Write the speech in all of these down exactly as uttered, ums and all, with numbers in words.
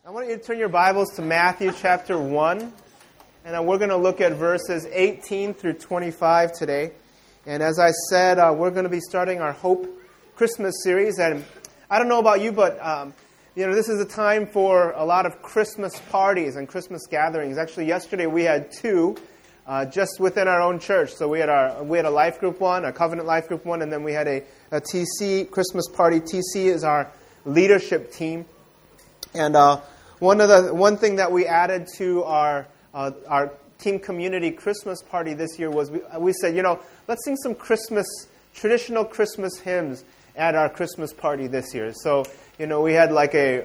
I want you to turn your Bibles to Matthew chapter one, and uh, we're going to look at verses eighteen through twenty-five today. And as I said, uh, we're going to be starting our Hope Christmas series. And I don't know about you, but um, you know, this is a time for a lot of Christmas parties and Christmas gatherings. Actually, yesterday we had two uh, just within our own church. So we had our we had a life group one, a covenant life group one, and then we had a, a T C Christmas party. T C is our leadership team. And uh, one of the one thing that we added to our uh, our team community Christmas party this year was we, we said, you know, let's sing some Christmas traditional Christmas hymns at our Christmas party this year. So you know, we had like a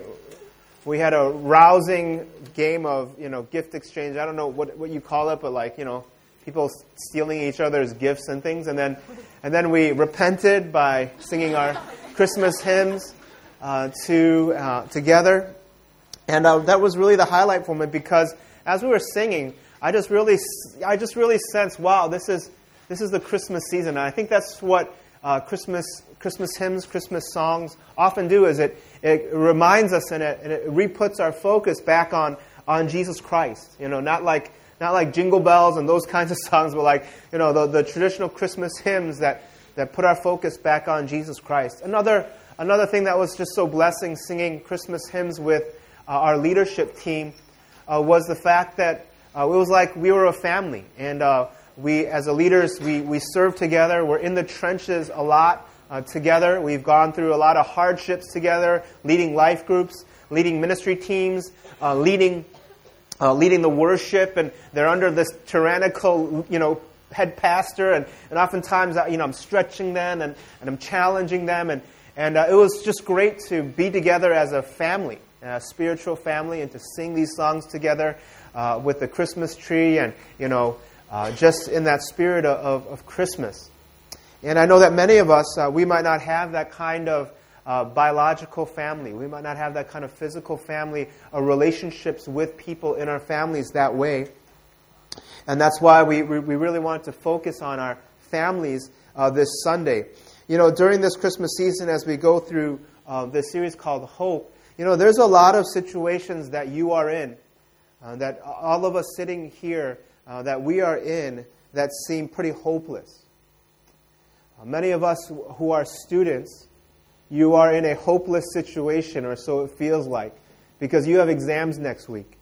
we had a rousing game of you know gift exchange. I don't know what what you call it, but like you know people stealing each other's gifts and things. And then and then we repented by singing our Christmas hymns uh, to uh, together. And uh, that was really the highlight for me because as we were singing, I just really, I just really sensed, wow, this is this is the Christmas season. And I think that's what uh, Christmas Christmas hymns, Christmas songs often do. Is it it reminds us and it, and it re-puts our focus back on on Jesus Christ. You know, not like not like Jingle Bells and those kinds of songs, but like you know the, the traditional Christmas hymns that that put our focus back on Jesus Christ. Another another thing that was just so blessing, singing Christmas hymns with Uh, our leadership team uh, was the fact that uh, it was like we were a family. And uh, we, as a leaders, we, we serve together. We're in the trenches a lot uh, together. We've gone through a lot of hardships together, leading life groups, leading ministry teams, uh, leading uh, leading the worship. And they're under this tyrannical, you know, head pastor. And, and oftentimes, you know, I'm stretching them and, and I'm challenging them. And, and uh, it was just great to be together as a family. A spiritual family, and to sing these songs together uh, with the Christmas tree, and you know, uh, just in that spirit of, of Christmas. And I know that many of us, uh, we might not have that kind of uh, biological family. We might not have that kind of physical family, or relationships with people in our families that way. And that's why we we really want to focus on our families uh, this Sunday. You know, during this Christmas season, as we go through uh, this series called Hope. You know, there's a lot of situations that you are in, uh, that all of us sitting here, uh, that we are in, that seem pretty hopeless. Uh, many of us who are students, you are in a hopeless situation, or so it feels like, because you have exams next week.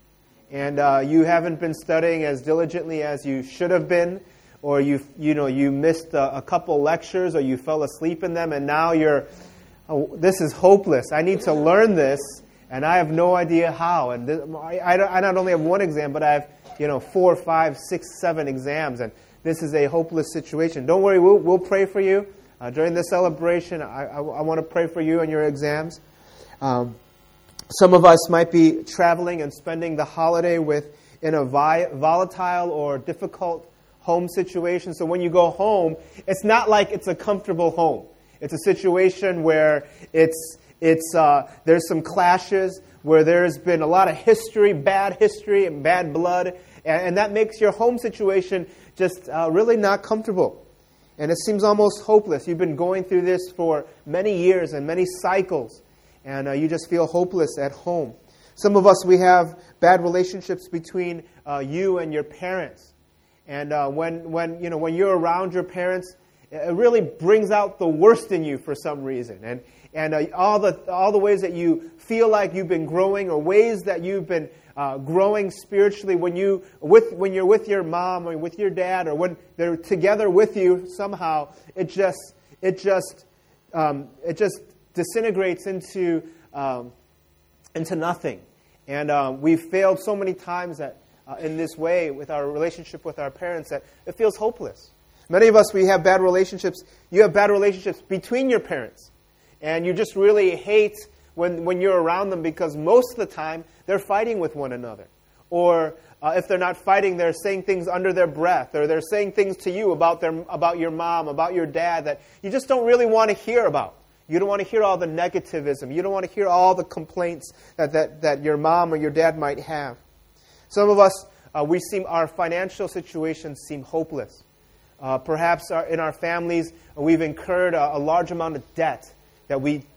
And uh, you haven't been studying as diligently as you should have been, or you you know you missed a, a couple lectures, or you fell asleep in them, and now you're Oh, this is hopeless. I need to learn this, and I have no idea how. And this, I, I not only have one exam, but I have, you know, four, five, six, seven exams, and this is a hopeless situation. Don't worry, we'll, we'll pray for you uh, during this celebration. I, I, I want to pray for you and your exams. Um, some of us might be traveling and spending the holiday with in a vi- volatile or difficult home situation. So when you go home, it's not like it's a comfortable home. It's a situation where it's it's uh, there's some clashes, where there's been a lot of history, bad history, and bad blood, and, and that makes your home situation just uh, really not comfortable. And it seems almost hopeless. You've been going through this for many years and many cycles, and uh, you just feel hopeless at home. Some of us, we have bad relationships between uh, you and your parents, and uh, when when you know when you're around your parents, it really brings out the worst in you for some reason, and and uh, all the all the ways that you feel like you've been growing, or ways that you've been uh, growing spiritually when you with when you're with your mom or with your dad, or when they're together with you. Somehow, it just it just um, it just disintegrates into um, into nothing, and uh, we've failed so many times that uh, in this way with our relationship with our parents that it feels hopeless. Many of us, we have bad relationships. You have bad relationships between your parents. And you just really hate when, when you're around them because most of the time they're fighting with one another. Or uh, if they're not fighting, they're saying things under their breath. Or they're saying things to you about their about your mom, about your dad that you just don't really want to hear about. You don't want to hear all the negativism. You don't want to hear all the complaints that, that, that your mom or your dad might have. Some of us, uh, we seem our financial situations seem hopeless. Uh, perhaps our, in our families, uh, we've incurred a, a large amount of debt that we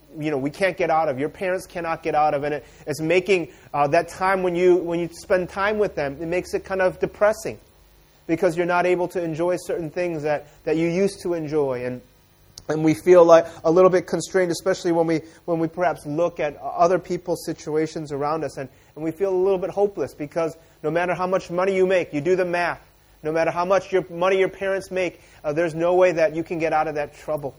you know, we can't get out of, your parents cannot get out of, and it, it's making uh, that time when you when you spend time with them, it makes it kind of depressing because you're not able to enjoy certain things that, that you used to enjoy, and and we feel like a little bit constrained, especially when we when we perhaps look at other people's situations around us, and, and we feel a little bit hopeless because no matter how much money you make, you do the math, no matter how much your money your parents make, uh, there's no way that you can get out of that trouble.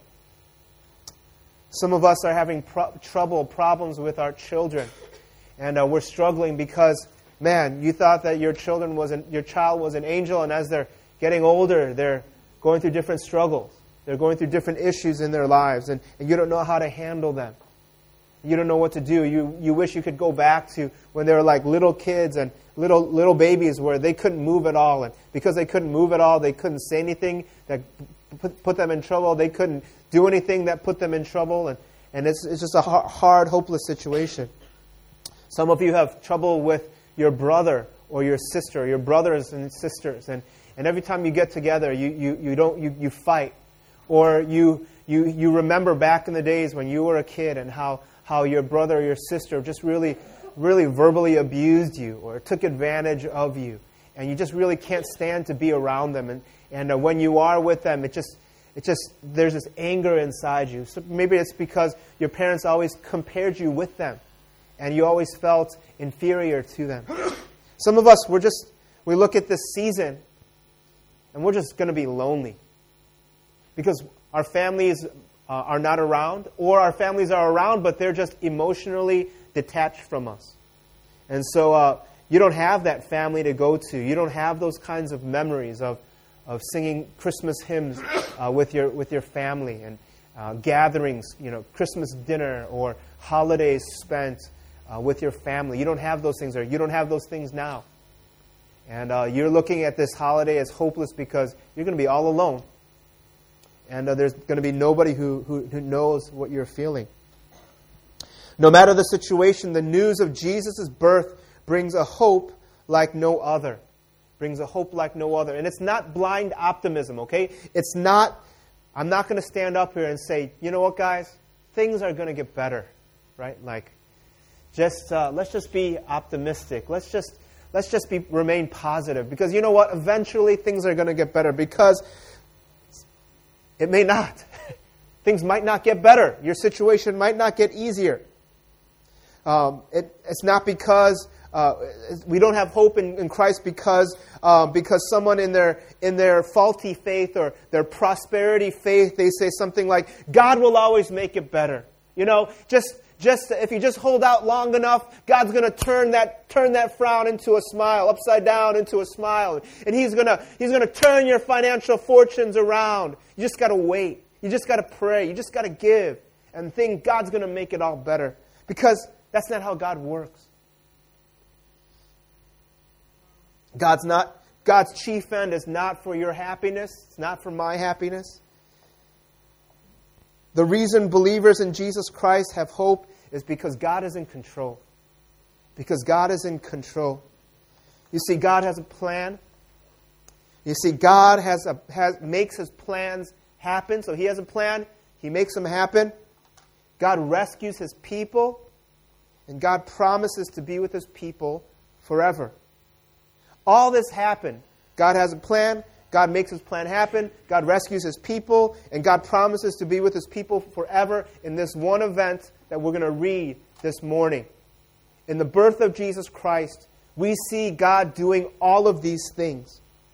Some of us are having pro- trouble, problems with our children, and uh, we're struggling because, man, you thought that your children was an, your child was an angel, and as they're getting older, they're going through different struggles. They're going through different issues in their lives, and, and you don't know how to handle them. You don't know what to do. You you wish you could go back to when they were like little kids and little little babies where they couldn't move at all, and because they couldn't move at all, they couldn't say anything that put, put them in trouble. They couldn't do anything that put them in trouble, and, and it's it's just a hard, hopeless situation. Some of you have trouble with your brother or your sister, your brothers and sisters, and, and every time you get together, you, you, you don't you, you fight, or you you you remember back in the days when you were a kid and how, how your brother or your sister just really really verbally abused you or took advantage of you, and you just really can't stand to be around them, and and uh, when you are with them, it just It just, there's this anger inside you. So maybe it's because your parents always compared you with them, and you always felt inferior to them. Some of us, we're just, we look at this season, and we're just going to be lonely. Because our families uh, are not around, or our families are around, but they're just emotionally detached from us. And so uh, you don't have that family to go to. You don't have those kinds of memories of of singing Christmas hymns uh, with your with your family, and uh, gatherings, you know, Christmas dinner or holidays spent uh, with your family. You don't have those things, or you don't have those things now. And uh, you're looking at this holiday as hopeless because you're going to be all alone. And uh, there's going to be nobody who, who, who knows what you're feeling. No matter the situation, the news of Jesus' birth brings a hope like no other. Brings a hope like no other. And it's not blind optimism, okay? It's not, I'm not going to stand up here and say, you know what, guys? Things are going to get better, right? Like, just uh, let's just be optimistic. Let's just let's just be remain positive. Because you know what? Eventually things are going to get better. Because it may not. Things might not get better. Your situation might not get easier. Um, it, it's not because... Uh, we don't have hope in, in Christ because uh, because someone in their in their faulty faith or their prosperity faith, they say something like, God will always make it better. You know, just just if you just hold out long enough, God's going to turn that turn that frown into a smile, upside down into a smile, and He's gonna He's gonna turn your financial fortunes around. You just got to wait. You just got to pray. You just got to give, and think God's going to make it all better, because that's not how God works. God's not God's chief end is not for your happiness. It's not for my happiness. The reason believers in Jesus Christ have hope is because God is in control. Because God is in control. You see, God has a plan. You see, God has a has makes His plans happen. So He has a plan. He makes them happen. God rescues His people. And God promises to be with His people forever. All this happened. God has a plan. God makes His plan happen. God rescues His people. And God promises to be with His people forever in this one event that we're going to read this morning. In the birth of Jesus Christ, we see God doing all of these things.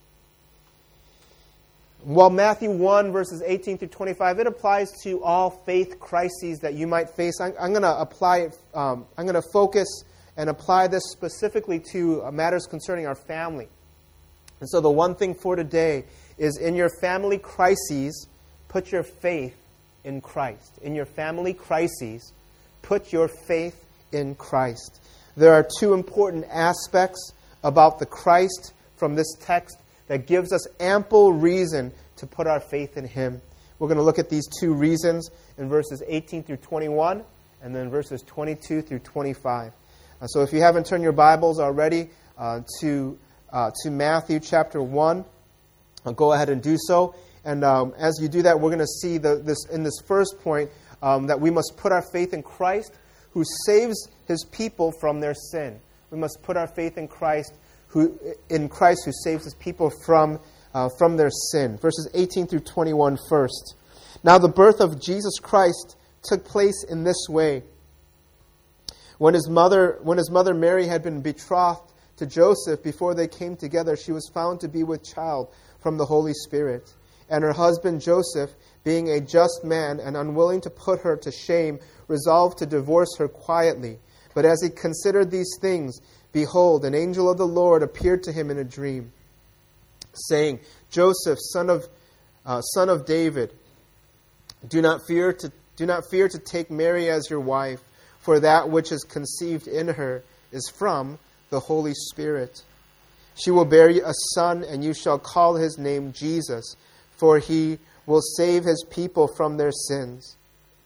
While Matthew one, verses eighteen through twenty-five, it applies to all faith crises that you might face. I'm, I'm going to apply it, um, I'm going to focus and apply this specifically to matters concerning our family. And so the one thing for today is, in your family crises, put your faith in Christ. In your family crises, put your faith in Christ. There are two important aspects about the Christ from this text that gives us ample reason to put our faith in Him. We're going to look at these two reasons in verses eighteen through twenty-one, and then verses twenty-two through twenty-five. Uh, so if you haven't turned your Bibles already uh, to uh, to Matthew chapter one, uh, go ahead and do so. And um, as you do that, we're going to see the, this in this first point um, that we must put our faith in Christ who saves his people from their sin. We must put our faith in Christ who in Christ who saves his people from uh, from their sin. Verses eighteen through twenty-one first. Now the birth of Jesus Christ took place in this way. When his mother when his mother Mary had been betrothed to Joseph, before they came together, she was found to be with child from the Holy Spirit. And her husband Joseph, being a just man and unwilling to put her to shame, resolved to divorce her quietly. But as he considered these things, behold, an angel of the Lord appeared to him in a dream, saying, Joseph, son of uh, son of David, do not fear to do not fear to take Mary as your wife, for that which is conceived in her is from the Holy Spirit. She will bear a son, and you shall call his name Jesus, for he will save his people from their sins.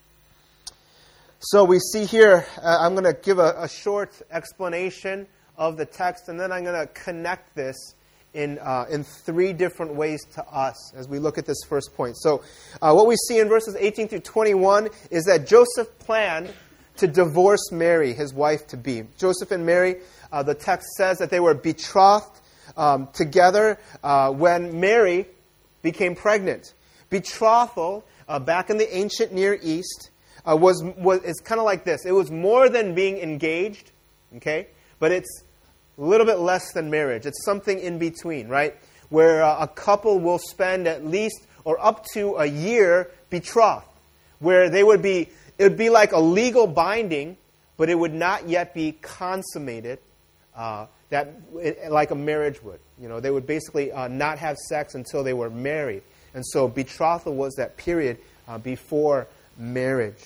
So we see here, uh, I'm going to give a, a short explanation of the text, and then I'm going to connect this in uh, in three different ways to us as we look at this first point. So uh, what we see in verses eighteen through twenty-one is that Joseph planned to divorce Mary, his wife-to-be. Joseph and Mary, uh, the text says that they were betrothed um, together uh, when Mary became pregnant. Betrothal, uh, back in the ancient Near East, uh, was was it's kind of like this. It was more than being engaged, okay? But it's a little bit less than marriage. It's something in between, right? Where uh, a couple will spend at least or up to a year betrothed, where they would be, it would be like a legal binding, but it would not yet be consummated, uh, that like a marriage would. You know, they would basically uh, not have sex until they were married. And so betrothal was that period uh, before marriage.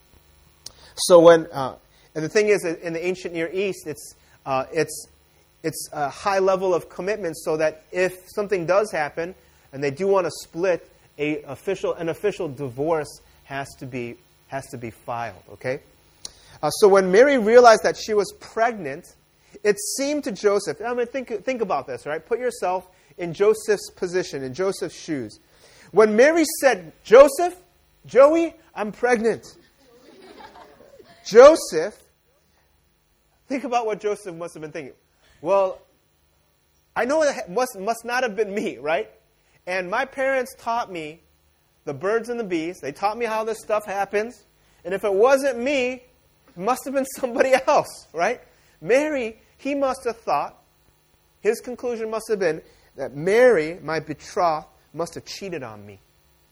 So when, uh, and the thing is, in the ancient Near East, it's uh, it's it's a high level of commitment, so that if something does happen and they do want to split, a official an official divorce has to be has to be filed. Okay. Uh, so when Mary realized that she was pregnant, it seemed to Joseph. I mean, think think about this, right? Put yourself in Joseph's position, in Joseph's shoes. When Mary said, Joseph, Joey, I'm pregnant. Joseph, think about what Joseph must have been thinking. Well, I know it must, must not have been me, right? And my parents taught me the birds and the bees. They taught me how this stuff happens. And if it wasn't me, it must have been somebody else, right? Mary, he must have thought, his conclusion must have been that Mary, my betrothed, must have cheated on me.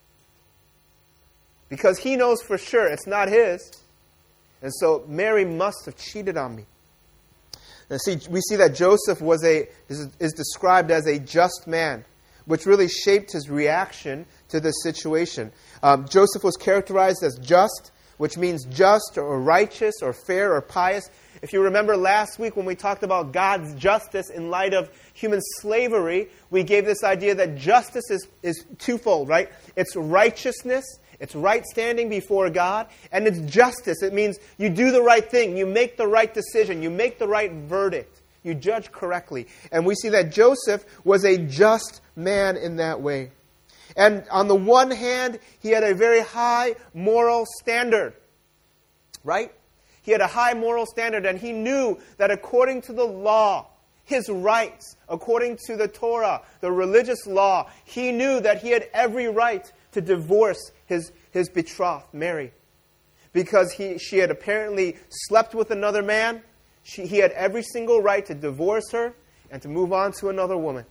Because he knows for sure it's not his. And so Mary must have cheated on me. Now see, we see that Joseph was a is, is described as a just man, which really shaped his reaction to this situation. Um, Joseph was characterized as just, which means just or righteous or fair or pious. If you remember last week when we talked about God's justice in light of human slavery, we gave this idea that justice is, is twofold, right? It's righteousness, it's right standing before God, and it's justice. It means you do the right thing, you make the right decision, you make the right verdict, you judge correctly. And we see that Joseph was a just man in that way. And on the one hand, he had a very high moral standard, right? He had a high moral standard, and he knew that according to the law, his rights, according to the Torah, the religious law, he knew that he had every right to divorce his, his betrothed, Mary. Because he, she had apparently slept with another man, she, he had every single right to divorce her and to move on to another woman.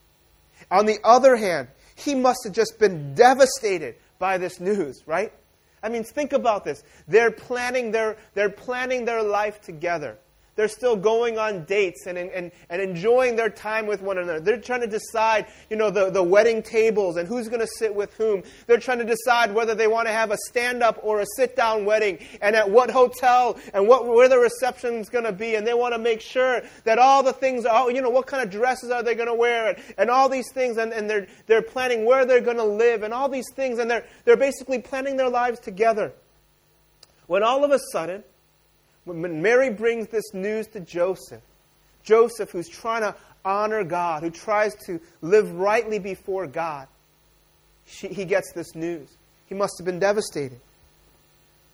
On the other hand, he must have just been devastated by this news, right? I mean, think about this. They're planning their they're planning their life together. They're still going on dates and, and, and enjoying their time with one another. They're trying to decide, you know, the, the wedding tables and who's going to sit with whom. They're trying to decide whether they want to have a stand-up or a sit-down wedding and at what hotel and what where the reception's going to be. And they want to make sure that all the things, are, you know, what kind of dresses are they going to wear and, and all these things. And, and they're they're planning where they're going to live and all these things. And they're they're basically planning their lives together. When all of a sudden, when Mary brings this news to Joseph, Joseph, who's trying to honor God, who tries to live rightly before God, she, he gets this news. He must have been devastated.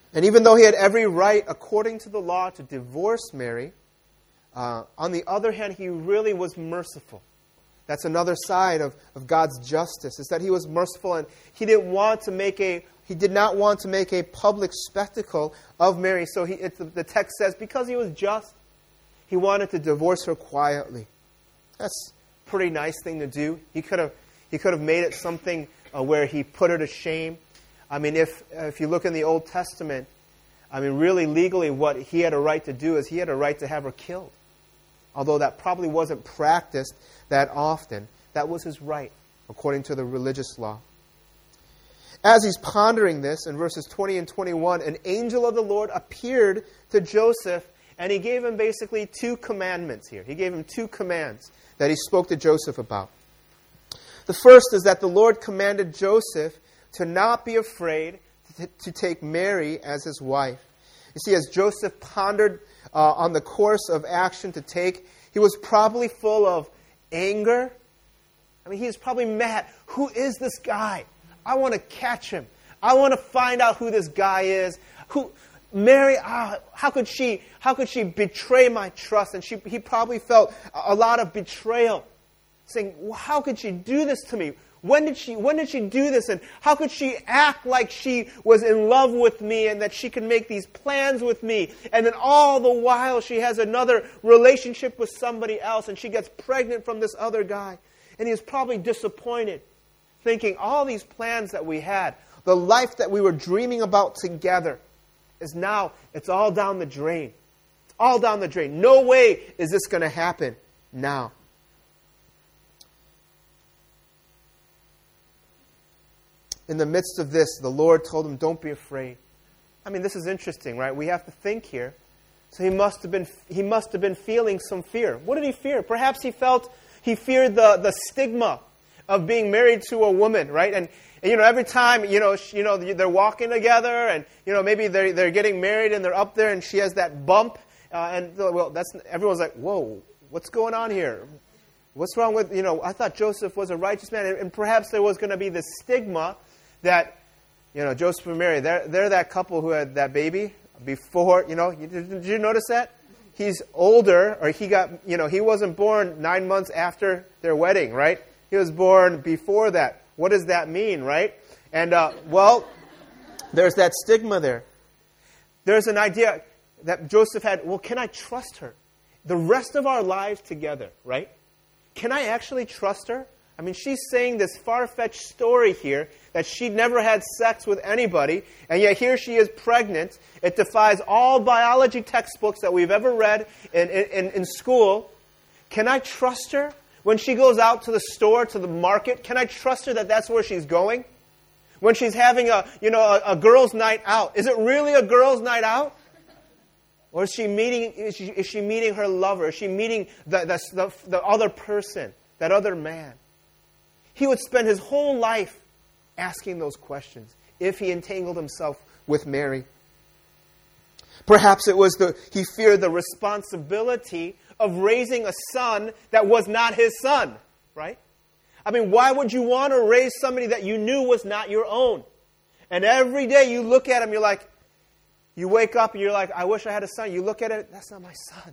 And even though he had every right, according to the law, to divorce Mary, uh, on the other hand, he really was merciful. That's another side of, of God's justice, is that he was merciful, and he didn't want to make a he did not want to make a public spectacle of Mary. So he, it, the text says, because he was just, he wanted to divorce her quietly. That's a pretty nice thing to do. He could have he could have made it something uh, where he put her to shame. I mean, if if you look in the Old Testament, I mean, really legally, what he had a right to do is he had a right to have her killed. Although that probably wasn't practiced that often, that was his right, according to the religious law. As he's pondering this, in verses twenty and twenty-one, an angel of the Lord appeared to Joseph, and he gave him basically two commandments here. He gave him two commands that he spoke to Joseph about. The first is that the Lord commanded Joseph to not be afraid to, to take Mary as his wife. You see, as Joseph pondered uh, on the course of action to take, he was probably full of anger. I mean, he was probably mad. Who is this guy? I want to catch him. I want to find out who this guy is. Who, Mary? Ah, how could she? How could she betray my trust? And she, he probably felt a lot of betrayal, saying, "How could she do this to me? When did she? When did she do this? And how could she act like she was in love with me and that she could make these plans with me? And then all the while she has another relationship with somebody else, and she gets pregnant from this other guy." And he was probably disappointed, thinking all these plans that we had, the life that we were dreaming about together, is now, it's all down the drain. It's all down the drain. No way is this going to happen now. In the midst of this, the Lord told him, don't be afraid. I mean, this is interesting, right? We have to think here. So he must have been he must have been feeling some fear. What did he fear? Perhaps he felt he feared the, the stigma of being married to a woman, right? And, and you know, every time, you know, she, you know, they're walking together, and you know, maybe they're they're getting married, and they're up there, and she has that bump, uh, and well, that's everyone's like, whoa, what's going on here? What's wrong with, you know? I thought Joseph was a righteous man, and, and perhaps there was going to be this stigma that, you know, Joseph and Mary, they're they're that couple who had that baby before, you know. Did, did you notice that? He's older, or he got, you know, he wasn't born nine months after their wedding, right? He was born before that. What does that mean, right? And, uh, well, there's that stigma there. There's an idea that Joseph had, well, can I trust her? The rest of our lives together, right? Can I actually trust her? I mean, she's saying this far-fetched story here that she'd never had sex with anybody, and yet here she is pregnant. It defies all biology textbooks that we've ever read in, in, in school. Can I trust her? When she goes out to the store, to the market, can I trust her that that's where she's going? When she's having a, you know, a, a girls' night out, is it really a girls' night out? Or is she meeting, is she, is she meeting her lover? Is she meeting the, the, the, the other person, that other man? He would spend his whole life asking those questions if he entangled himself with Mary. Perhaps it was the he feared the responsibility of raising a son that was not his son, right? I mean, why would you want to raise somebody that you knew was not your own? And every day you look at him, you're like, you wake up and you're like, I wish I had a son. You look at it, that's not my son.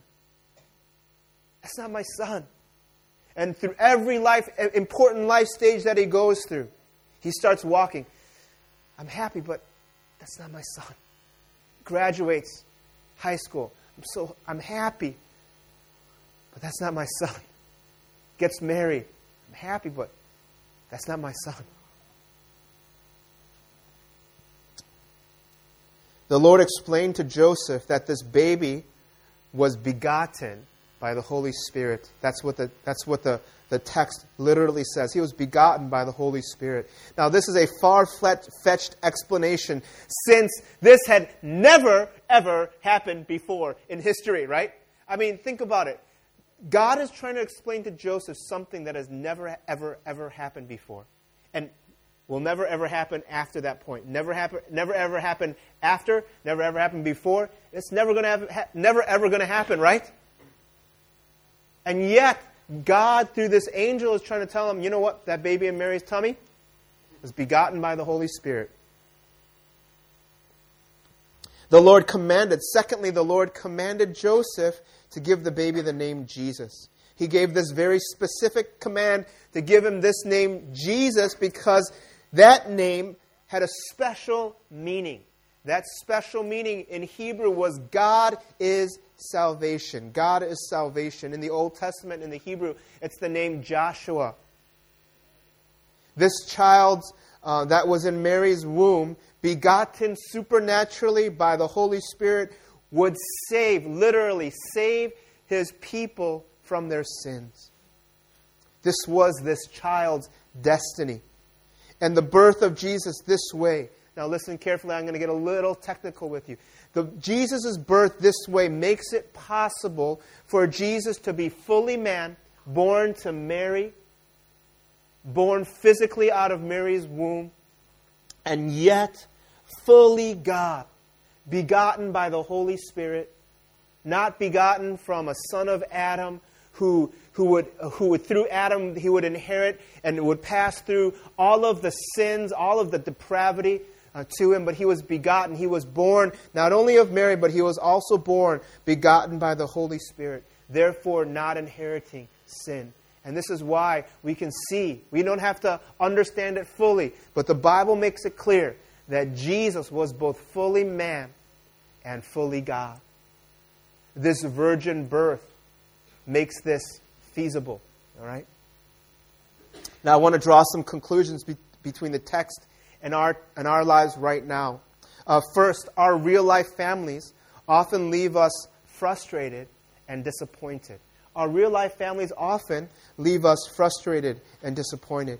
That's not my son. And through every life, important life stage that he goes through, he starts walking. I'm happy, but that's not my son. Graduates high school. I'm so I'm happy, but that's not my son. Gets married. I'm happy, but that's not my son. The Lord explained to Joseph that this baby was begotten by the Holy Spirit. That's what the that's what the, the text literally says. He was begotten by the Holy Spirit. Now, this is a far-fetched explanation, since this had never, ever happened before in history, right? I mean, think about it. God is trying to explain to Joseph something that has never, ever, ever happened before. And will never, ever happen after that point. Never happen, never, ever happen after, never, ever happen before. It's never going to have, ha- never, ever going to happen, right? And yet, God, through this angel, is trying to tell him, you know what? That baby in Mary's tummy was begotten by the Holy Spirit. The Lord commanded, secondly, the Lord commanded Joseph to give the baby the name Jesus. He gave this very specific command to give him this name Jesus because that name had a special meaning. That special meaning in Hebrew was God is salvation. God is salvation. In the Old Testament, in the Hebrew, it's the name Joshua. This child uh, that was in Mary's womb, begotten supernaturally by the Holy Spirit, would save, literally save his people from their sins. This was this child's destiny. And the birth of Jesus this way. Now listen carefully, I'm going to get a little technical with you. The, Jesus' birth this way makes it possible for Jesus to be fully man, born to Mary, born physically out of Mary's womb, and yet fully God, begotten by the Holy Spirit, not begotten from a son of Adam who, who would, who would through Adam, he would inherit and would pass through all of the sins, all of the depravity uh, to him, but he was begotten. He was born not only of Mary, but he was also born, begotten by the Holy Spirit, therefore not inheriting sin. And this is why we can see, we don't have to understand it fully, but the Bible makes it clear that Jesus was both fully man and fully God. This virgin birth makes this feasible. All right? Now I want to draw some conclusions be- between the text and our, and our lives right now. Uh, first, our real life families often leave us frustrated and disappointed. Our real life families often leave us frustrated and disappointed.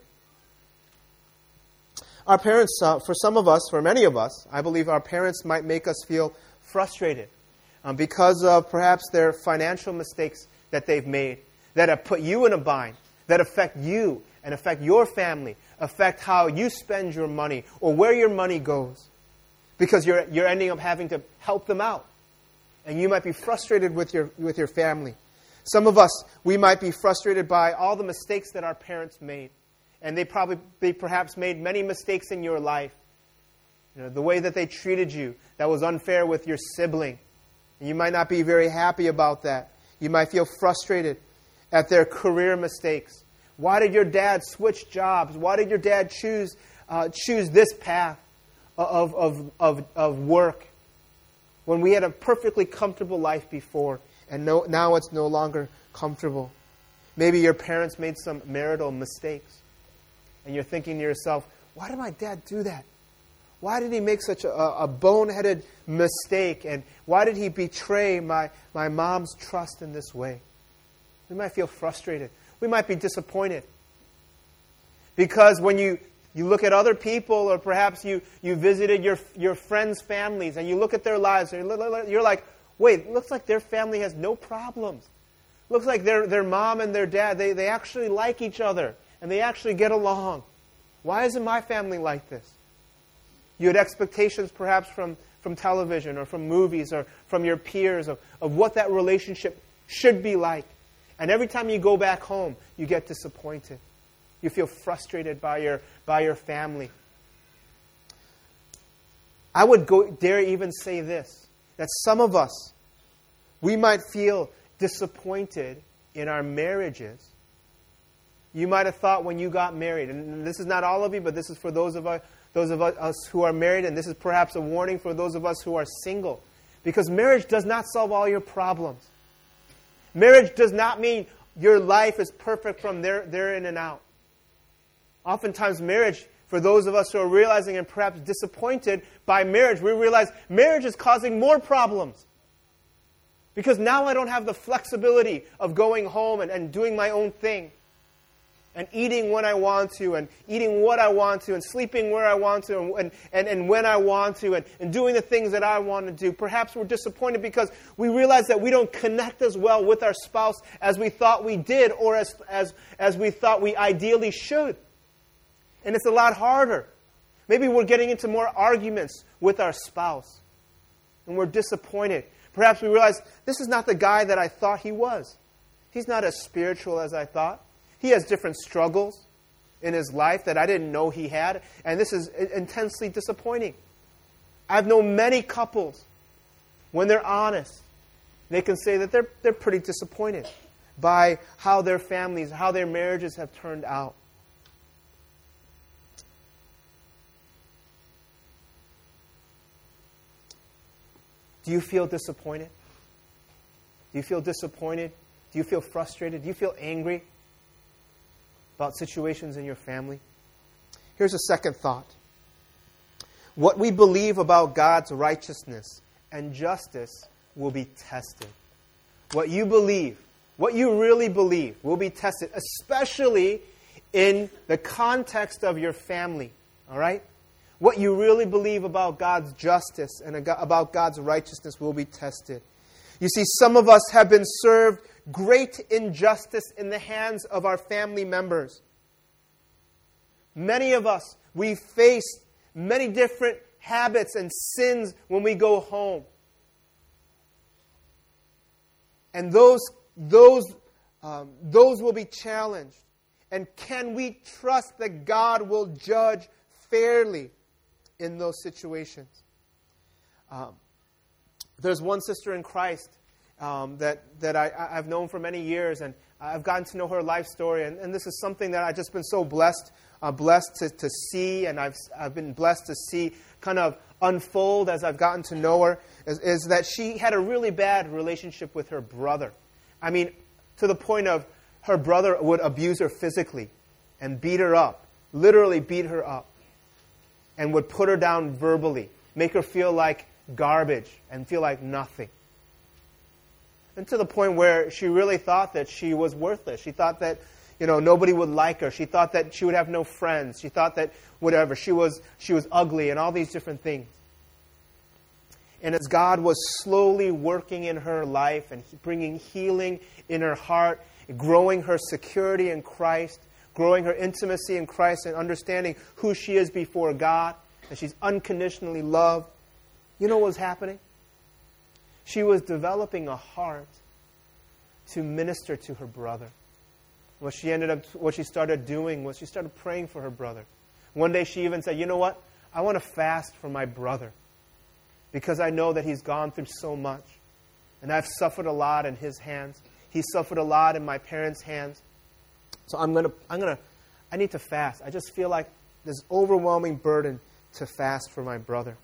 Our parents, uh, for some of us, for many of us, I believe our parents might make us feel frustrated um, because of perhaps their financial mistakes that they've made, that have put you in a bind, that affect you and affect your family, affect how you spend your money or where your money goes, because you're you're ending up having to help them out, and you might be frustrated with your with your family. Some of us, we might be frustrated by all the mistakes that our parents made. And they probably, they perhaps made many mistakes in your life. You know, the way that they treated you, that was unfair with your sibling. And you might not be very happy about that. You might feel frustrated at their career mistakes. Why did your dad switch jobs? Why did your dad choose uh, choose this path of, of, of, of work when we had a perfectly comfortable life before? And no, now it's no longer comfortable. Maybe your parents made some marital mistakes. And you're thinking to yourself, why did my dad do that? Why did he make such a, a boneheaded mistake? And why did he betray my, my mom's trust in this way? We might feel frustrated. We might be disappointed. Because when you, you look at other people, or perhaps you, you visited your, your friends' families, and you look at their lives, and you're like, wait, it looks like their family has no problems. It looks like their, their mom and their dad, they, they actually like each other. And they actually get along. Why isn't my family like this? You had expectations perhaps from, from television or from movies or from your peers of, of what that relationship should be like. And every time you go back home, you get disappointed. You feel frustrated by your, by your family. I would go dare even say this, that some of us, we might feel disappointed in our marriages. You might have thought when you got married, and this is not all of you, but this is for those of us, those of us who are married, and this is perhaps a warning for those of us who are single. Because marriage does not solve all your problems. Marriage does not mean your life is perfect from there, there in and out. Oftentimes marriage, for those of us who are realizing and perhaps disappointed by marriage, we realize marriage is causing more problems. Because now I don't have the flexibility of going home and, and doing my own thing. And eating when I want to, and eating what I want to, and sleeping where I want to, and, and, and when I want to, and, and doing the things that I want to do. Perhaps we're disappointed because we realize that we don't connect as well with our spouse as we thought we did, or as, as, as we thought we ideally should. And it's a lot harder. Maybe we're getting into more arguments with our spouse, and we're disappointed. Perhaps we realize, this is not the guy that I thought he was. He's not as spiritual as I thought. He has different struggles in his life that I didn't know he had, and this is intensely disappointing. I've known many couples when they're honest, they can say that they're, they're pretty disappointed by how their families, how their marriages have turned out. Do you feel disappointed? Do you feel disappointed? Do you feel frustrated? Do you feel angry about situations in your family? Here's a second thought. What we believe about God's righteousness and justice will be tested. What you believe, what you really believe, will be tested, especially in the context of your family. All right? What you really believe about God's justice and about God's righteousness will be tested. You see, some of us have been served great injustice in the hands of our family members. Many of us, we face many different habits and sins when we go home. And those, those, um, those will be challenged. And can we trust that God will judge fairly in those situations? Um, there's one sister in Christ um, that, that I, I've known for many years, and I've gotten to know her life story. And, and this is something that I've just been so blessed uh, blessed to, to see, and I've, I've been blessed to see kind of unfold as I've gotten to know her, is, is that she had a really bad relationship with her brother. I mean, to the point of her brother would abuse her physically and beat her up, literally beat her up, and would put her down verbally, make her feel like garbage and feel like nothing. And to the point where she really thought that she was worthless. She thought that, you know, nobody would like her. She thought that she would have no friends. She thought that whatever, she was she was ugly and all these different things. And as God was slowly working in her life and bringing healing in her heart, growing her security in Christ, growing her intimacy in Christ, and understanding who she is before God, and she's unconditionally loved, you know what was happening? She was developing a heart to minister to her brother. What she ended up, what she started doing was she started praying for her brother. One day she even said, you know what? I want to fast for my brother because I know that he's gone through so much. And I've suffered a lot in his hands. He suffered a lot in my parents' hands. So I'm going to, I'm going to, I need to fast. I just feel like this overwhelming burden to fast for my brother.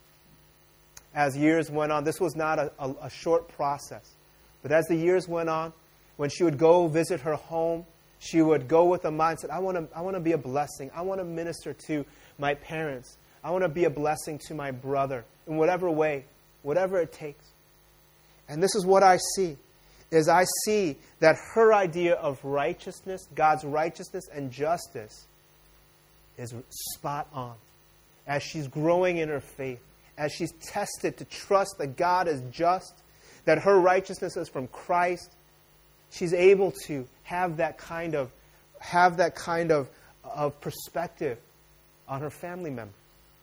As years went on, this was not a, a, a short process. But as the years went on, when she would go visit her home, she would go with a mindset, I want to I want to be a blessing. I want to minister to my parents. I want to be a blessing to my brother in whatever way, whatever it takes. And this is what I see, is I see that her idea of righteousness, God's righteousness and justice, is spot on. As she's growing in her faith, as she's tested to trust that God is just, that her righteousness is from Christ, she's able to have that kind of have that kind of, of perspective on her family members.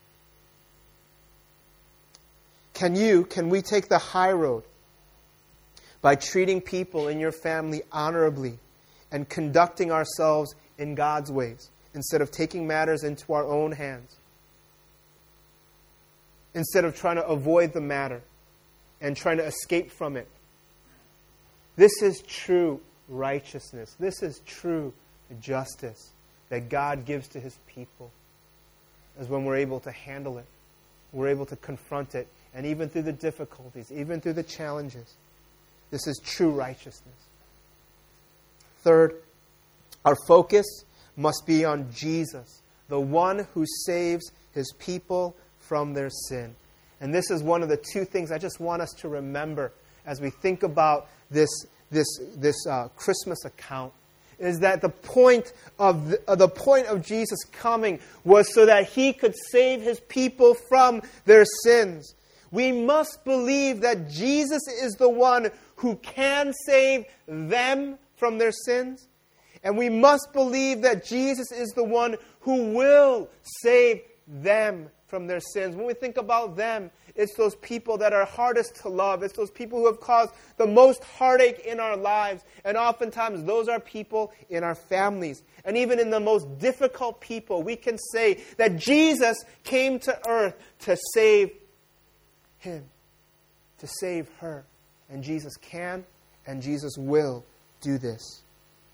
Can you, can we take the high road by treating people in your family honorably and conducting ourselves in God's ways instead of taking matters into our own hands? Instead of trying to avoid the matter and trying to escape from it. This is true righteousness. This is true justice that God gives to His people. Is when we're able to handle it. We're able to confront it. And even through the difficulties, even through the challenges, this is true righteousness. Third, our focus must be on Jesus, the one who saves His people from their sin. And this is one of the two things I just want us to remember as we think about this, this, this uh, Christmas account, is that the point of the, uh, the point of Jesus coming was so that He could save His people from their sins. We must believe that Jesus is the one who can save them from their sins. And we must believe that Jesus is the one who will save them from their sins. When we think about them, it's those people that are hardest to love. It's those people who have caused the most heartache in our lives. And oftentimes those are people in our families. And even in the most difficult people, we can say that Jesus came to earth to save him, to save her. And Jesus can and Jesus will do this.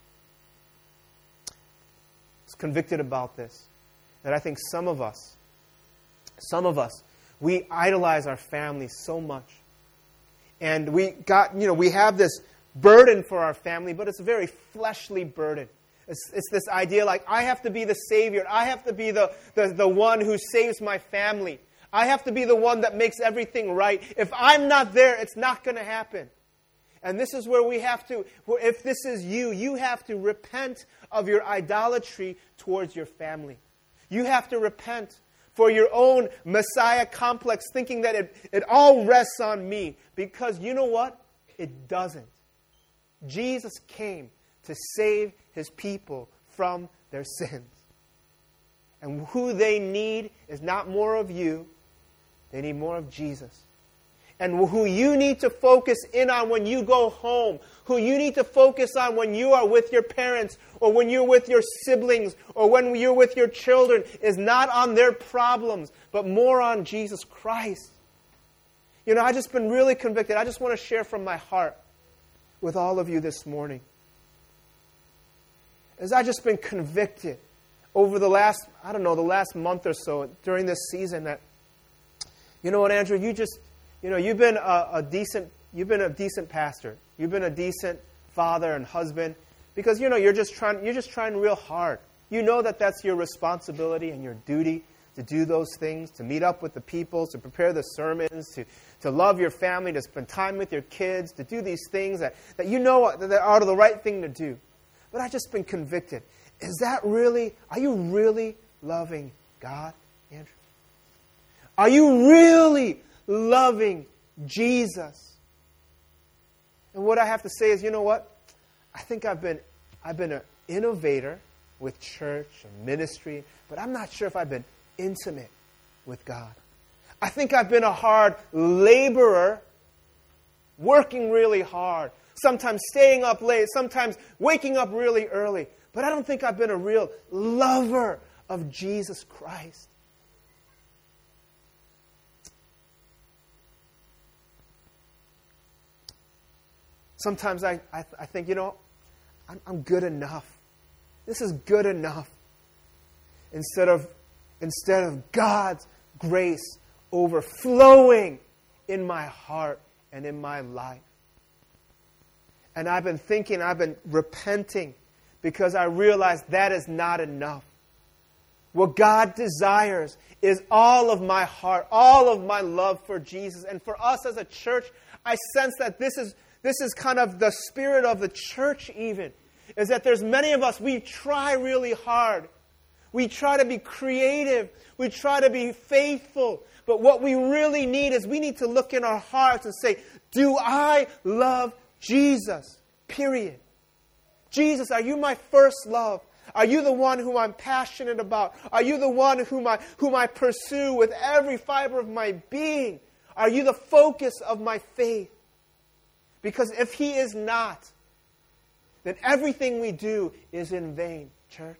I was convicted about this, that I think some of us, some of us, we idolize our families so much. And we got, you know, we have this burden for our family, but it's a very fleshly burden. It's, it's this idea like, I have to be the Savior. I have to be the, the, the one who saves my family. I have to be the one that makes everything right. If I'm not there, it's not going to happen. And this is where we have to, if this is you, you have to repent of your idolatry towards your family. You have to repent for your own Messiah complex, thinking that it, it all rests on me. Because you know what? It doesn't. Jesus came to save His people from their sins. And who they need is not more of you. They need more of Jesus. And who you need to focus in on when you go home, who you need to focus on when you are with your parents, or when you're with your siblings, or when you're with your children, is not on their problems, but more on Jesus Christ. You know, I've just been really convicted. I just want to share from my heart with all of you this morning. As I've just been convicted over the last, I don't know, the last month or so during this season that, you know what, Andrew, you just, you know, you've been a, a decent, you've been a decent pastor. You've been a decent father and husband because, you know, you're just trying, you're just trying real hard. You know that that's your responsibility and your duty to do those things, to meet up with the people, to prepare the sermons, to, to love your family, to spend time with your kids, to do these things that, that you know that are the right thing to do. But I've just been convicted. Is that really, are you really loving God, Andrew? Are you really loving Jesus? And what I have to say is, you know what? I think I've been, I've been an innovator with church and ministry, but I'm not sure if I've been intimate with God. I think I've been a hard laborer, working really hard, sometimes staying up late, sometimes waking up really early. But I don't think I've been a real lover of Jesus Christ. Sometimes I, I, I think, you know, I'm, I'm good enough. This is good enough. Instead of, instead of God's grace overflowing in my heart and in my life. And I've been thinking, I've been repenting because I realize that is not enough. What God desires is all of my heart, all of my love for Jesus. And for us as a church, I sense that this is this is kind of the spirit of the church even, is that there's many of us, we try really hard. We try to be creative. We try to be faithful. But what we really need is we need to look in our hearts and say, do I love Jesus? Period. Jesus, are you my first love? Are you the one whom I'm passionate about? Are you the one whom I, whom I pursue with every fiber of my being? Are you the focus of my faith? Because if He is not, then everything we do is in vain, church.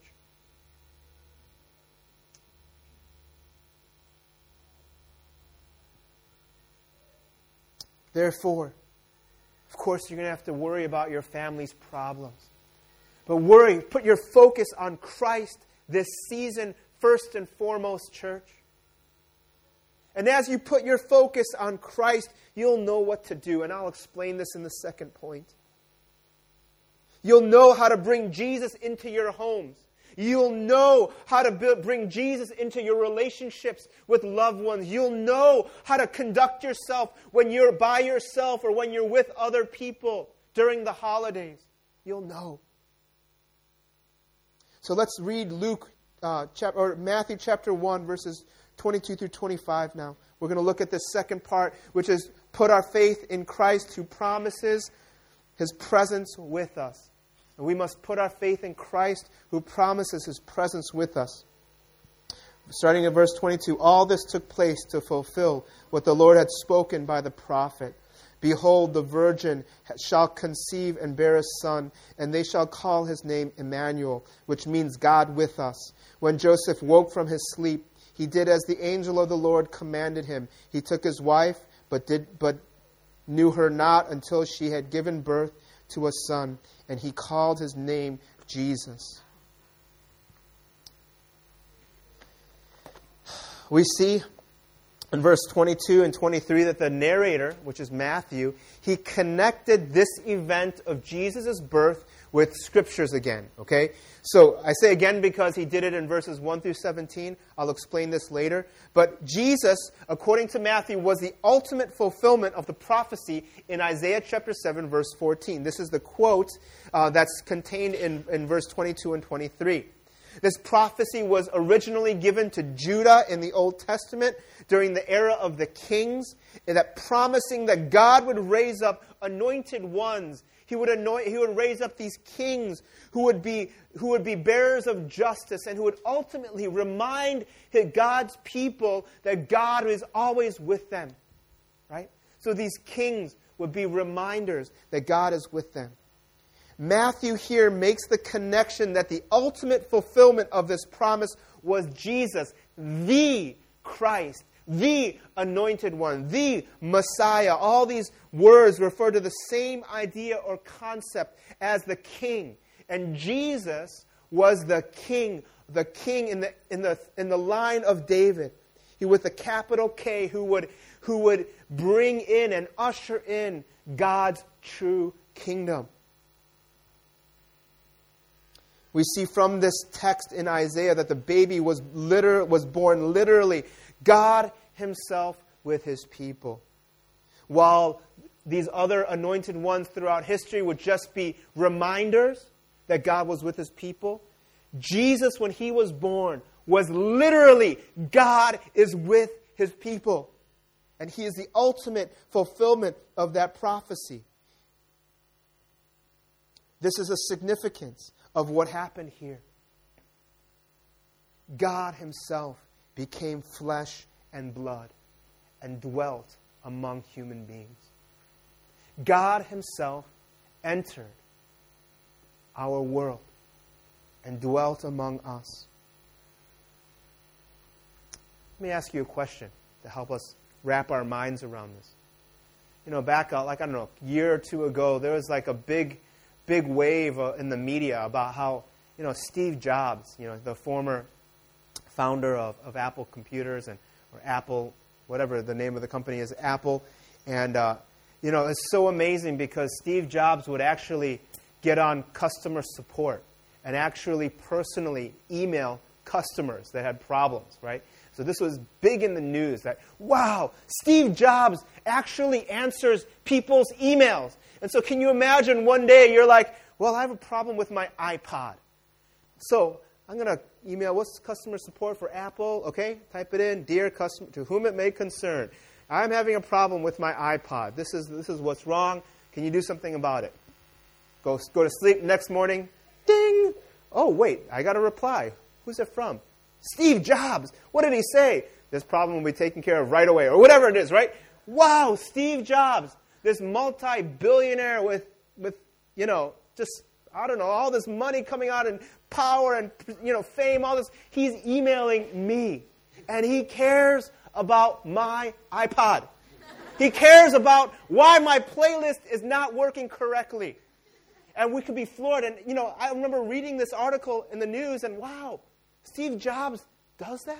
Therefore, of course, you're going to have to worry about your family's problems. But worry, put your focus on Christ this season first and foremost, church. And as you put your focus on Christ, you'll know what to do. And I'll explain this in the second point. You'll know how to bring Jesus into your homes. You'll know how to build, bring Jesus into your relationships with loved ones. You'll know how to conduct yourself when you're by yourself or when you're with other people during the holidays. You'll know. So let's read Luke uh, chap- or Matthew chapter one, verses twenty-two through twenty-five now. We're going to look at the second part, which is put our faith in Christ who promises His presence with us. And we must put our faith in Christ who promises His presence with us. Starting at verse twenty-two, all this took place to fulfill what the Lord had spoken by the prophet. Behold, the virgin shall conceive and bear a son, and they shall call his name Emmanuel, which means God with us. When Joseph woke from his sleep, he did as the angel of the Lord commanded him. He took his wife, but did but knew her not until she had given birth to a son, and he called his name Jesus. We see in verse twenty-two and twenty-three that the narrator, which is Matthew, he connected this event of Jesus' birth with Scriptures again. Okay? So I say again because he did it in verses one through seventeen. I'll explain this later. But Jesus, according to Matthew, was the ultimate fulfillment of the prophecy in Isaiah chapter seven, verse fourteen. This is the quote uh, that's contained in, in verse twenty-two and twenty-three. This prophecy was originally given to Judah in the Old Testament during the era of the kings, that promising that God would raise up anointed ones. He would anoint, he would raise up these kings who would be who would be bearers of justice and who would ultimately remind God's people that God is always with them. Right? So these kings would be reminders that God is with them. Matthew here makes the connection that the ultimate fulfillment of this promise was Jesus, the Christ, the anointed one, the Messiah. All these words refer to the same idea or concept as the king. And Jesus was the king, the king in the in the in the line of David. He with a capital K who would who would bring in and usher in God's true kingdom. We see from this text in Isaiah that the baby was liter- was born literally, God himself with his people. While these other anointed ones throughout history would just be reminders that God was with his people, Jesus, when he was born, was literally God is with his people. And he is the ultimate fulfillment of that prophecy. This is a significance of what happened here. God himself became flesh and blood and dwelt among human beings. God himself entered our world and dwelt among us. Let me ask you a question to help us wrap our minds around this. You know, back, uh, like, I don't know, a year or two ago, there was like a big big wave uh, in the media about how, you know, Steve Jobs, you know, the former founder of, of Apple Computers and or Apple, whatever the name of the company is, Apple. And, uh, you know, it's so amazing because Steve Jobs would actually get on customer support and actually personally email customers that had problems, right? So this was big in the news that, wow, Steve Jobs actually answers people's emails. And so can you imagine one day you're like, well, I have a problem with my iPod. So I'm going to email, what's customer support for Apple? Okay, type it in, dear customer, to whom it may concern. I'm having a problem with my iPod. This is this is what's wrong. Can you do something about it? Go, go to sleep next morning. Ding! Oh, wait, I got a reply. Who's it from? Steve Jobs. What did he say? This problem will be taken care of right away, or whatever it is, right? Wow, Steve Jobs, this multi-billionaire with, with, you know, just, I don't know, all this money coming out and power and, you know, fame, all this. He's emailing me, and he cares about my iPod. He cares about why my playlist is not working correctly. And we could be floored. And, you know, I remember reading this article in the news, and wow, Steve Jobs does that?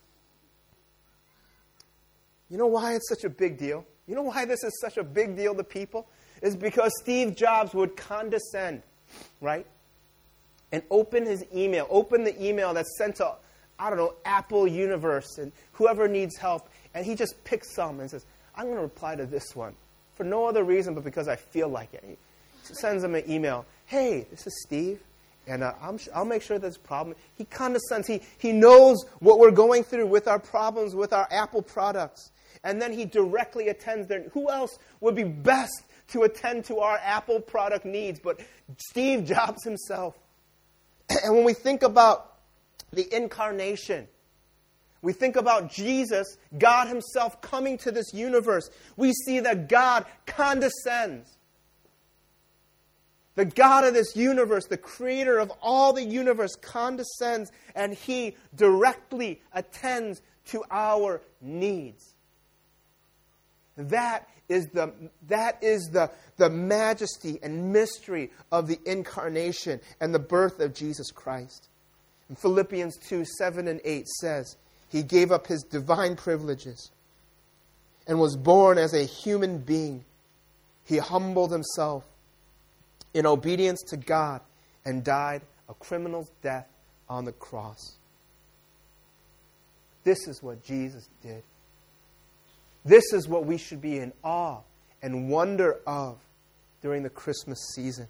You know why it's such a big deal? You know why this is such a big deal to people? It's because Steve Jobs would condescend, right? And open his email, open the email that's sent to, I don't know, Apple Universe and whoever needs help. And he just picks some and says, I'm going to reply to this one for no other reason but because I feel like it. He sends them an email. Hey, this is Steve. And uh, I'm, I'll make sure there's a problem. He condescends. He, he knows what we're going through with our problems, with our Apple products. And then he directly attends there. Who else would be best to attend to our Apple product needs but Steve Jobs himself? And when we think about the incarnation, we think about Jesus, God himself coming to this universe, we see that God condescends. The God of this universe, the creator of all the universe, condescends and he directly attends to our needs. That is the that is the, the majesty and mystery of the incarnation and the birth of Jesus Christ. And Philippians two, seven and eight says, He gave up His divine privileges and was born as a human being. He humbled Himself in obedience to God and died a criminal's death on the cross. This is what Jesus did. This is what we should be in awe and wonder of during the Christmas season.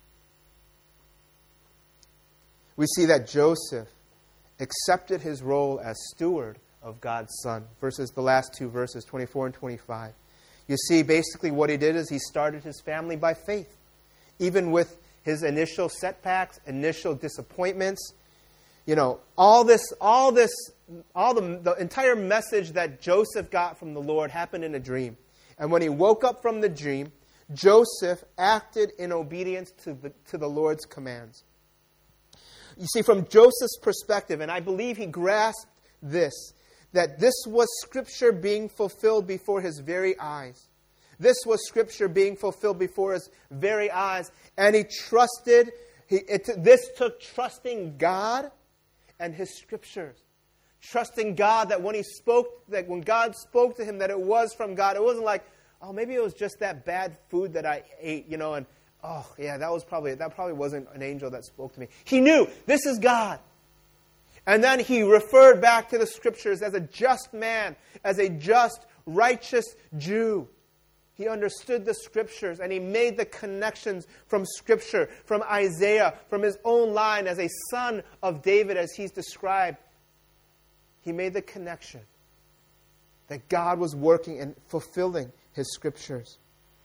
We see that Joseph accepted his role as steward of God's Son. Verses, the last two verses, twenty-four and twenty-five. You see, basically what he did is he started his family by faith. Even with his initial setbacks, initial disappointments, you know, all this, all this, all the, the entire message that Joseph got from the Lord happened in a dream. And when he woke up from the dream, Joseph acted in obedience to the, to the Lord's commands. You see, from Joseph's perspective, and I believe he grasped this, that this was Scripture being fulfilled before his very eyes. This was Scripture being fulfilled before his very eyes. And he trusted, he, it, this took trusting God and His Scriptures. Trusting God that when He spoke, that when God spoke to him, that it was from God. It wasn't like, oh, maybe it was just that bad food that I ate, you know, and oh, yeah, that was probably, that probably wasn't an angel that spoke to me. He knew, this is God. And then he referred back to the Scriptures as a just man, as a just, righteous Jew. He understood the Scriptures and he made the connections from Scripture, from Isaiah, from his own line as a son of David as he's described. He made the connection that God was working and fulfilling His Scriptures.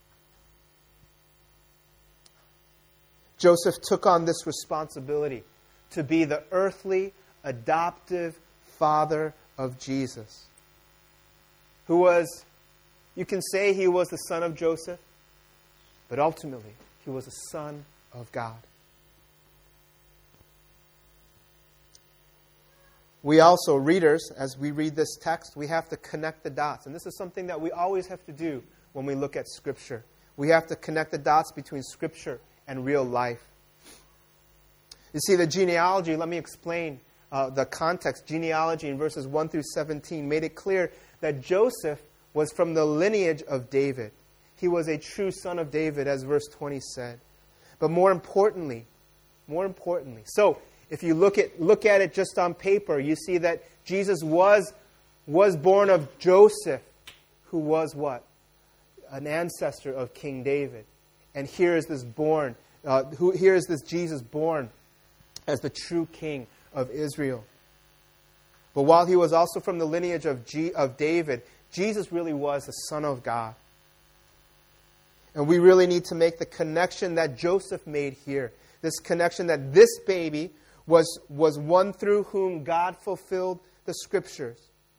Joseph took on this responsibility to be the earthly, adoptive father of Jesus, who was, you can say he was the son of Joseph, but ultimately he was a son of God. We also, readers, as we read this text, we have to connect the dots. And this is something that we always have to do when we look at Scripture. We have to connect the dots between Scripture and real life. You see, the genealogy, let me explain uh, the context. Genealogy in verses one through seventeen made it clear that Joseph was from the lineage of David. He was a true son of David, as verse twenty said. But more importantly, more importantly, so if you look at look at it just on paper, you see that Jesus was, was born of Joseph, who was what? An ancestor of King David. And here is this born, uh, who, here is this Jesus born as the true king of Israel. But while he was also from the lineage of, G, of David, Jesus really was the Son of God. And we really need to make the connection that Joseph made here. This connection that this baby was, was one through whom God fulfilled the Scriptures.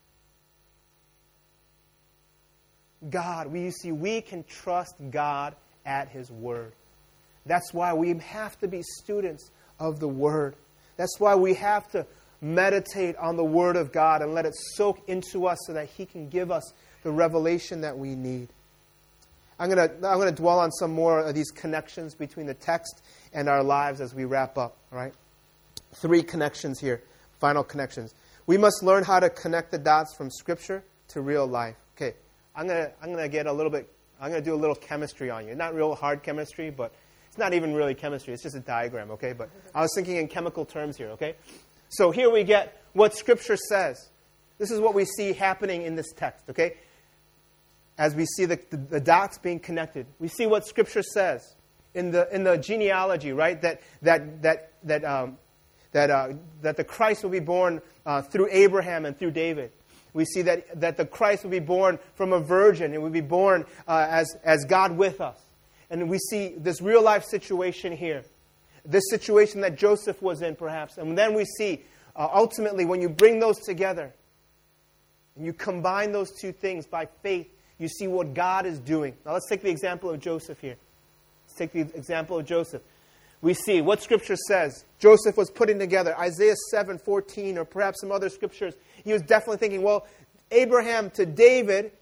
God, we you see, we can trust God at His Word. That's why we have to be students of the Word. That's why we have to meditate on the Word of God and let it soak into us so that He can give us the revelation that we need. I'm going to I'm going to dwell on some more of these connections between the text and our lives as we wrap up. All right? Three connections here, final connections. We must learn how to connect the dots from Scripture to real life. Okay, I'm going to I'm going to get a little bit, I'm going to do a little chemistry on you. Not real hard chemistry, but it's not even really chemistry. It's just a diagram, okay? But I was thinking in chemical terms here, okay? So here we get what Scripture says. This is what we see happening in this text, okay? As we see the, the, the dots being connected. We see what Scripture says in the in the genealogy, right? That that that that um, that uh, that the Christ will be born uh, through Abraham and through David. We see that that the Christ will be born from a virgin and will be born uh, as as God with us. And we see this real life situation here, this situation that Joseph was in, perhaps. And then we see uh, ultimately when you bring those together and you combine those two things by faith, you see what God is doing. Now let's take the example of Joseph here. Let's take the example of Joseph. We see what Scripture says. Joseph was putting together Isaiah seven fourteen or perhaps some other Scriptures. He was definitely thinking, well, Abraham to David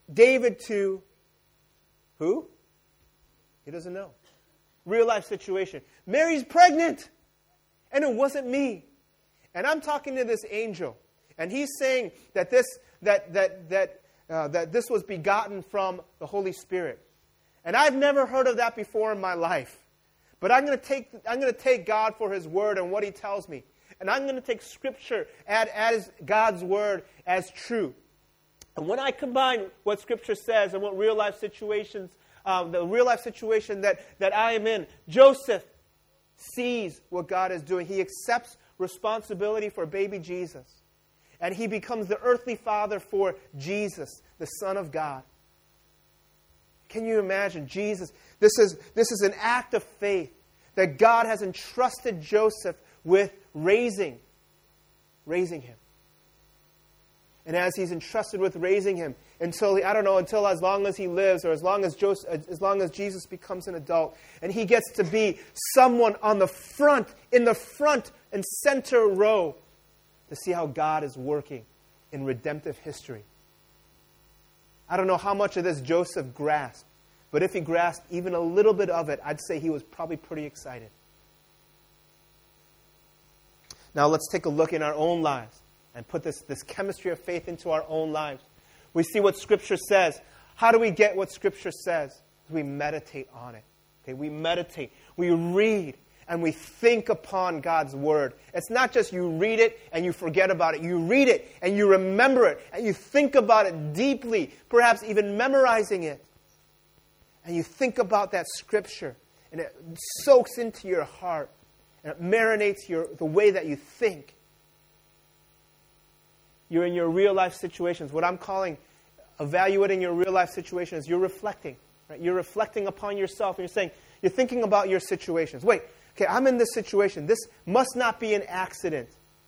David to who? He doesn't know. Real life situation. Mary's pregnant. And it wasn't me. And I'm talking to this angel. And he's saying that this that that that uh, that this was begotten from the Holy Spirit. And I've never heard of that before in my life. But I'm going to take I'm going to take God for His word and what He tells me. And I'm going to take Scripture as, as God's word as true. And when I combine what Scripture says and what real life situations, um, the real life situation that, that I am in, Joseph sees what God is doing. He accepts responsibility for baby Jesus. And he becomes the earthly father for Jesus, the Son of God. Can you imagine? Jesus, this is, this is an act of faith that God has entrusted Joseph with raising, raising him. And as he's entrusted with raising him, until, he, I don't know, until as long as he lives, or as long as, Joseph, as long as Jesus becomes an adult, and he gets to be someone on the front, in the front and center row, to see how God is working in redemptive history. I don't know how much of this Joseph grasped, but if he grasped even a little bit of it, I'd say he was probably pretty excited. Now let's take a look in our own lives and put this, this chemistry of faith into our own lives. We see what Scripture says. How do we get what Scripture says? We meditate on it. Okay, we meditate. We read and we think upon God's Word. It's not just you read it and you forget about it. You read it and you remember it and you think about it deeply, perhaps even memorizing it. And you think about that Scripture and it soaks into your heart and it marinates your, the way that you think. You're in your real life situations. What I'm calling evaluating your real life situation is you're reflecting. Right? You're reflecting upon yourself and you're saying, you're thinking about your situations. Wait, okay, I'm in this situation. This must not be an accident.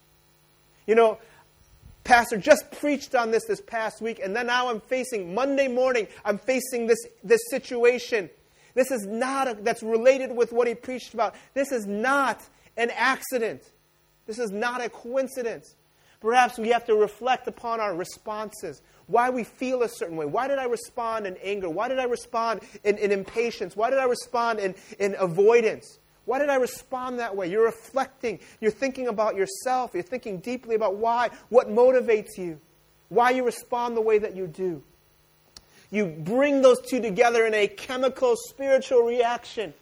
You know, Pastor just preached on this this past week, and then now I'm facing, Monday morning, I'm facing this, this situation. This is not, a, that's related with what he preached about. This is not an accident. This is not a coincidence. Perhaps we have to reflect upon our responses. Why we feel a certain way. Why did I respond in anger? Why did I respond in, in impatience? Why did I respond in, in avoidance? Why did I respond that way? You're reflecting. You're thinking about yourself. You're thinking deeply about why, what motivates you, why you respond the way that you do. You bring those two together in a chemical, spiritual reaction.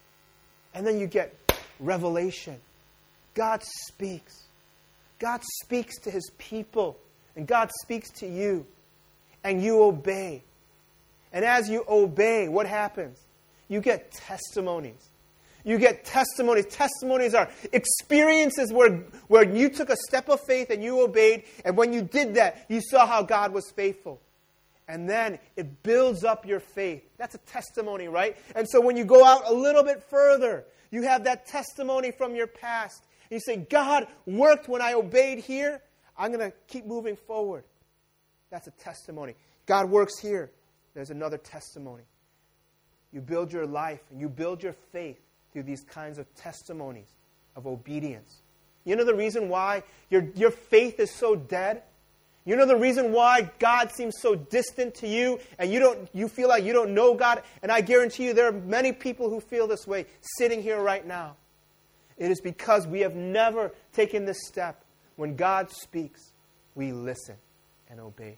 And then you get revelation. God speaks. God speaks to His people. And God speaks to you. And you obey. And as you obey, what happens? You get testimonies. You get testimonies. Testimonies are experiences where, where you took a step of faith and you obeyed. And when you did that, you saw how God was faithful. And then it builds up your faith. That's a testimony, right? And so when you go out a little bit further, you have that testimony from your past. You say, God worked when I obeyed here. I'm going to keep moving forward. That's a testimony. God works here. There's another testimony. You build your life and you build your faith through these kinds of testimonies of obedience. You know the reason why your, your faith is so dead? You know the reason why God seems so distant to you and you don't you feel like you don't know God? And I guarantee you there are many people who feel this way sitting here right now. It is because we have never taken this step. When God speaks, we listen and obey.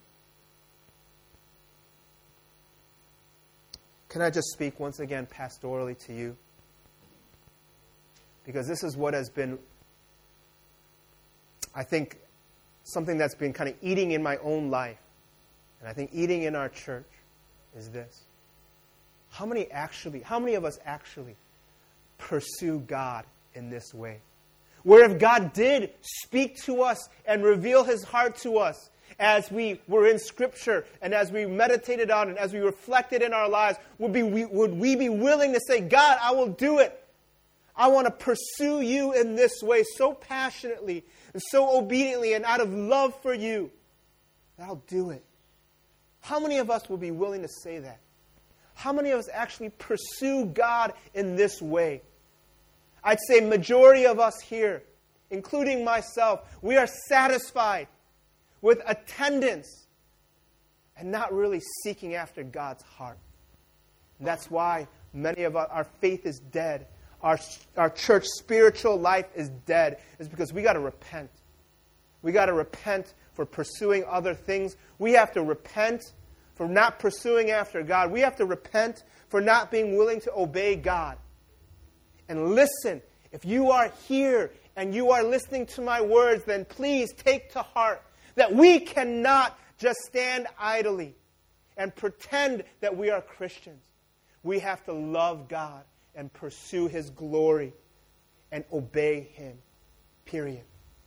Can I just speak once again pastorally to you? Because this is what has been, I think, something that's been kind of eating in my own life. And I think eating in our church is this. How many actually, how many of us actually pursue God in this way? Where if God did speak to us and reveal His heart to us as we were in Scripture and as we meditated on it, as we reflected in our lives, would, be, we, would we be willing to say, God, I will do it. I want to pursue you in this way so passionately and so obediently and out of love for you that I'll do it. How many of us will be willing to say that? How many of us actually pursue God in this way? I'd say majority of us here, including myself, we are satisfied with attendance and not really seeking after God's heart. And that's why many of our, our faith is dead. Our, our church spiritual life is dead. It's because we got to repent. We got to repent for pursuing other things. We have to repent for not pursuing after God. We have to repent for not being willing to obey God. And listen, if you are here and you are listening to my words, then please take to heart that we cannot just stand idly and pretend that we are Christians. We have to love God and pursue His glory and obey Him. Period.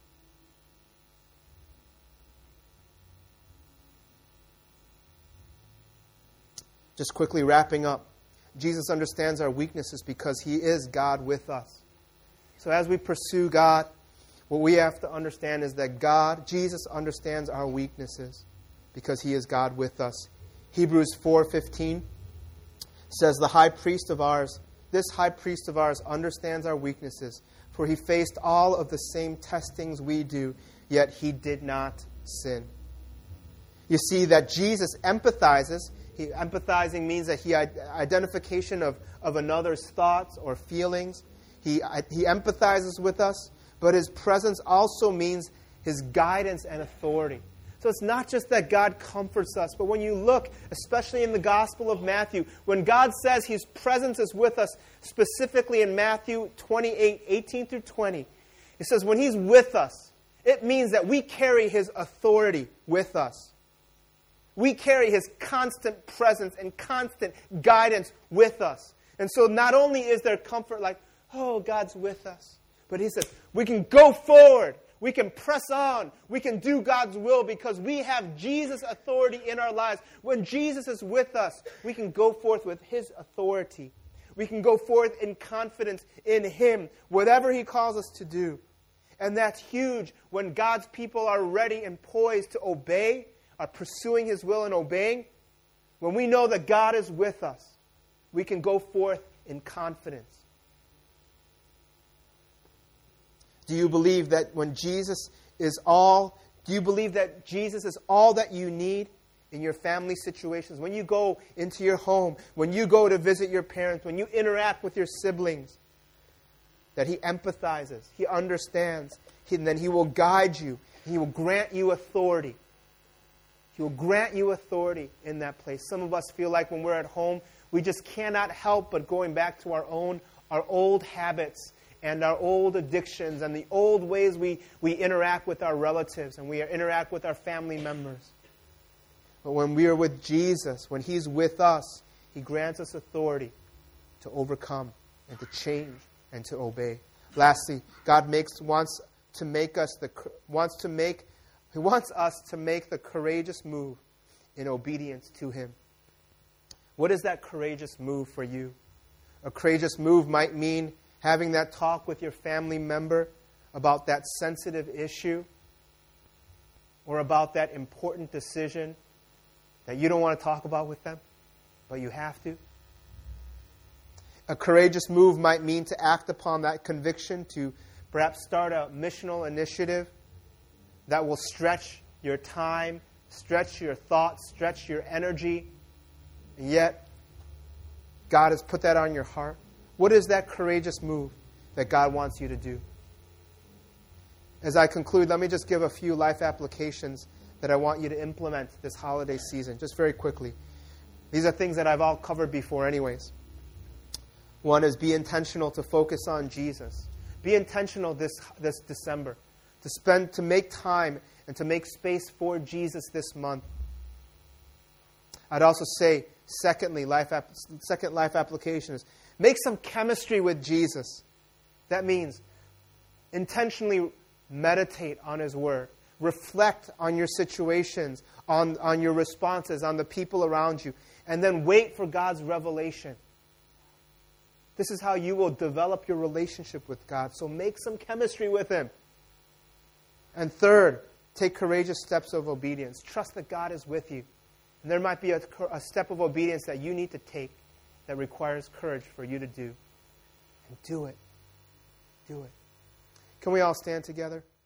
Just quickly wrapping up. Jesus understands our weaknesses because He is God with us. So as we pursue God, what we have to understand is that God, Jesus understands our weaknesses because He is God with us. Hebrews four fifteen says, the high priest of ours, this high priest of ours understands our weaknesses, for He faced all of the same testings we do, yet He did not sin. You see that Jesus empathizes. He, empathizing means that he identification of, of another's thoughts or feelings. He, he empathizes with us, but His presence also means His guidance and authority. So it's not just that God comforts us, but when you look, especially in the Gospel of Matthew, when God says His presence is with us, specifically in Matthew twenty-eight, eighteen through twenty, He says when He's with us, it means that we carry His authority with us. We carry His constant presence and constant guidance with us. And so not only is there comfort like, oh, God's with us, but He says we can go forward. We can press on. We can do God's will because we have Jesus' authority in our lives. When Jesus is with us, we can go forth with His authority. We can go forth in confidence in Him, whatever He calls us to do. And that's huge when God's people are ready and poised to obey, are pursuing His will and obeying. When we know that God is with us, we can go forth in confidence. Do you believe that when Jesus is all, do you believe that Jesus is all that you need in your family situations? When you go into your home, when you go to visit your parents, when you interact with your siblings, that He empathizes, He understands, and then He will guide you, He will grant you authority. He will grant you authority in that place. Some of us feel like when we're at home, we just cannot help but going back to our own, our old habits and our old addictions and the old ways we, we interact with our relatives and we interact with our family members. But when we are with Jesus, when He's with us, He grants us authority to overcome and to change and to obey. Lastly, God makes wants to make us the wants to make He wants us to make the courageous move in obedience to Him. What is that courageous move for you? A courageous move might mean having that talk with your family member about that sensitive issue or about that important decision that you don't want to talk about with them, but you have to. A courageous move might mean to act upon that conviction to perhaps start a missional initiative that will stretch your time, stretch your thoughts, stretch your energy, and yet God has put that on your heart. What is that courageous move that God wants you to do? As I conclude, let me just give a few life applications that I want you to implement this holiday season, just very quickly. These are things that I've all covered before anyways. One is be intentional to focus on Jesus. Be intentional this, this December to spend, to make time and to make space for Jesus this month. I'd also say, secondly, life ap- second life application is make some chemistry with Jesus. That means intentionally meditate on His Word. Reflect on your situations, on, on your responses, on the people around you, and then wait for God's revelation. This is how you will develop your relationship with God. So make some chemistry with Him. And third, take courageous steps of obedience. Trust that God is with you. And there might be a, a step of obedience that you need to take that requires courage for you to do. And do it. Do it. Can we all stand together?